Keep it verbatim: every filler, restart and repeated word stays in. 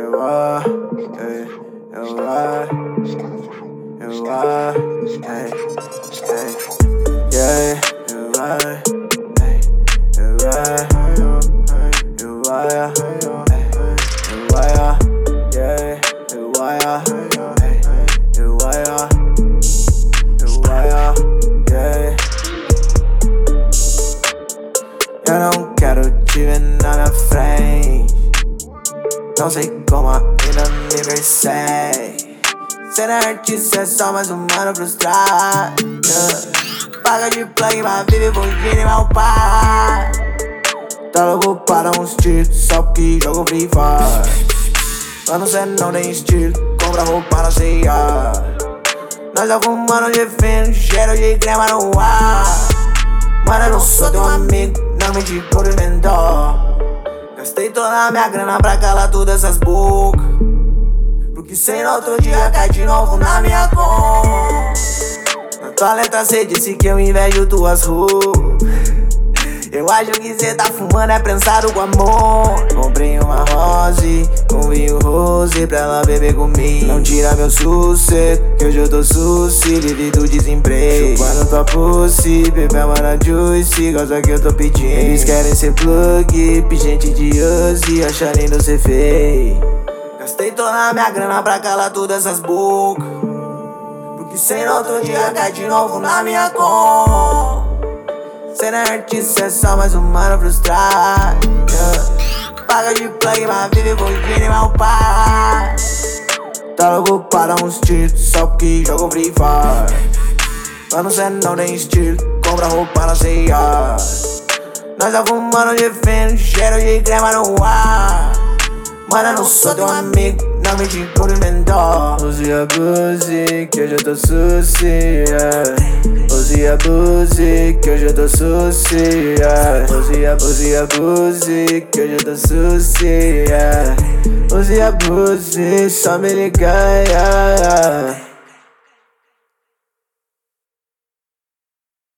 Eu ah, ei, eu ah, eu ah, ei, ei, yeah, eu ah, ei, eu ah, eu ah, eu ah, yeah, eu ah, ei, eu ah, eu ah, yeah. Eu não quero te ver na minha frente. Não sei como ainda me persegue. Ser artista é só mais um mano frustrado, yeah. Paga de plug pra viver fugindo e mal pai. Tá louco para uns tiros só porque jogo Free Fire. Mano, cê não tem estilo, compra roupa na C e A. Nós já fumando de fino, cheiro de crema no ar. Mano, eu não sou teu amigo, não me te cumprimentou. Gastei toda a minha grana pra calar todas essas bocas, porque sei no outro dia cai de novo na minha conta. Na tua letra cê disse que eu invejo tuas roupas. Eu acho que cê tá fumando é prensado com amor. Comprei uma rose, um vinho rose pra ela beber comigo. Não tira meu sossego, que hoje eu tô suci, livre do desemprego. Chupando tua pussy, bebê mana juice, gosta que eu tô pedindo. Eles querem ser plug, gente de Uzi, acha lindo ser feio. Gastei toda a minha grana pra calar todas essas bocas, porque sei no outro dia cai de novo na minha conta. Ser artista é só mais um mano frustrado, yeah. Paga de plug, mas vive fugindo e mal pai. Tá louco para uns tiros só porque jogo Free Fire. Mano, cê não tem estilo, compra roupa na C e A. Nós já fumando de fino, cheiro de crema no ar. Mano, eu não sou teu amigo, não me te cumprimentou. Use e abuse, que hoje eu tô suci, yeah. Use e abuse, que hoje eu tô suci, yeah. Use e abuse, abuse, que hoje eu tô suci, yeah. Use e abuse, só me ligar, yeah, yeah.